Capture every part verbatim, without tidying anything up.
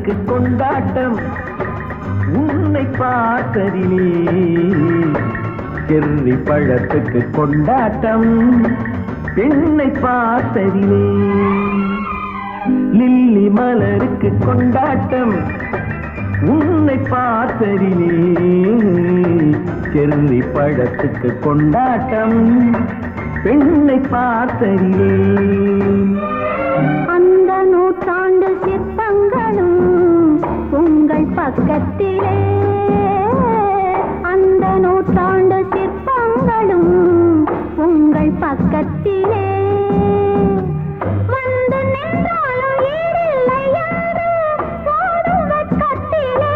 மலருக்கு கொண்டாட்டம் உன்னை பார்த்ததிலே. செர்ரி பழத்துக்கு கொண்டாட்டம் பெண்ணை பார்த்ததிலே. லில்லி மலருக்கு கொண்டாட்டம் உன்னை பார்த்ததிலே. செர்ரி பழத்துக்கு கொண்டாட்டம் பெண்ணை பார்த்ததிலே. அந்த நூற்றாண்டு சிற்பங்களும் உங்கள் பக்கத்திலே. அந்த நூற்றாண்டு சிற்பங்களும் உங்கள் பக்கத்திலே. வந்து நின்றாலும் ஈடில்லை என்று போடும் வெட்கத்திலே.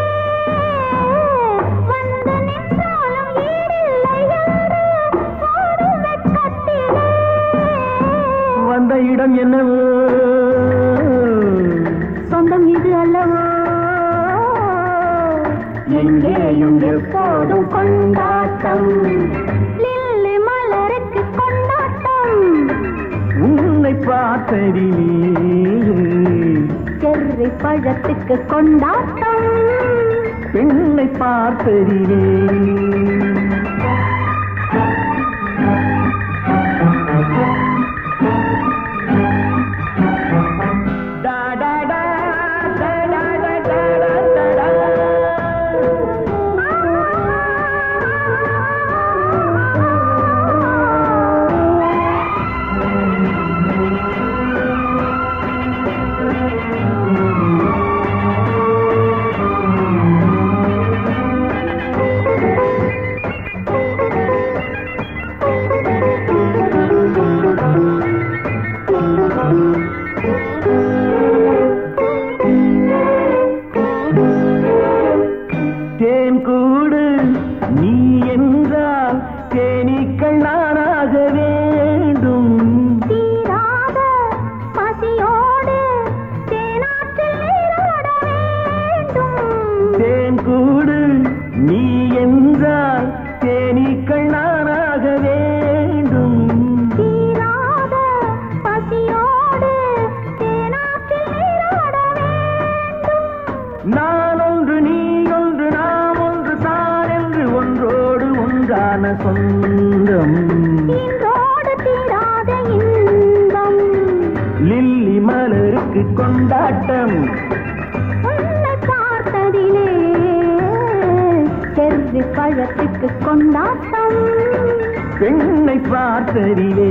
வந்து நின்றாலும் ஈடில்லை என்று போடும் வெட்கத்திலே. வந்த இடம் என்னவோ சொந்தம் இது அல்லவோ. எங்கேயும் எப்போதும் கொண்டாட்டம். லில்லி மலருக்கு கொண்டாட்டம் உன்னை பார்த்ததிலே. செர்ரி பழத்துக்கு கொண்டாட்டம் பெண்ணை பார்த்ததிலே. தேன் கூடு நீ என்றால் தேனீக்கள் நானாக வேண்டும். தீராத பசியோடு தேனாற்றில் நீராட வேண்டும். தேன் கூடு நீ என்றால் தேனீக்கள் நானாக வேண்டும். தீராத பசியோடு தேனாற்றில் நீராட வேண்டும். நான் ஒன்று நீ ஒன்று நாம் ஒன்று தான் என்று ஒன்றோடு ஒன்றான சொந்தம். இன்றோடு தீராத இன்பம். லில்லி மலருக்கு கொண்டாட்டம் உன்னை பார்த்ததிலே. செர்ரி பழத்துக்கு கொண்டாட்டம் பெண்ணை பார்த்ததிலே.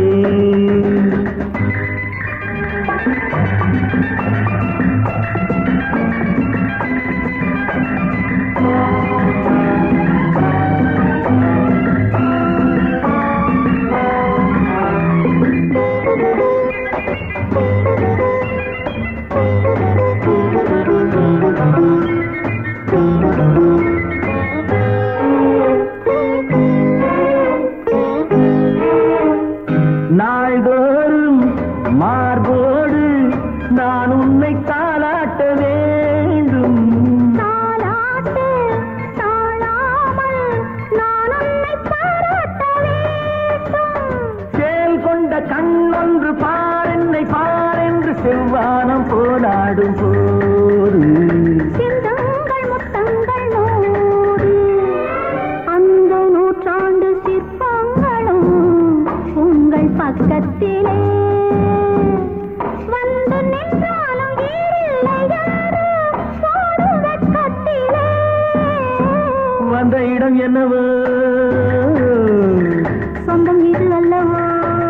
நாள்தோறும் மார்போடு நான் உன்னை தாலாட்ட வேண்டும். தாலாட்டு தாழாமல் நான் உன்னை பாராட்ட வேண்டும். சேல் கொண்ட கண்ணொன்று பாரென்னை பாரென்று செவ்வானம் போராடும் போது. சிந்தங்கள் முத்தங்கள் நூறு. அந்த நூற்றாண்டு சிற்பங்களும் உங்கள் பக்கத்திலே. வந்து நின்றாலும் ஈடில்லை என்று போடும் வெட்கத்திலே. வந்த இடம் என்னவோ சொந்தம் இது அல்லவோ.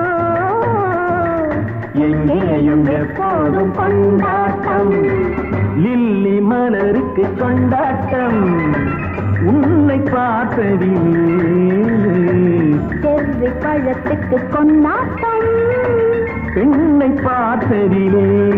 எங்கேயும் எப்போதும் கொண்டாட்டம். லில்லி மலருக்கு கொண்டாட்டம் உன்னை பார்த்ததிலே. செர்ரி பழத்துக்கு கொண்டாட்டம் பெண்ணை பார்த்ததிலே.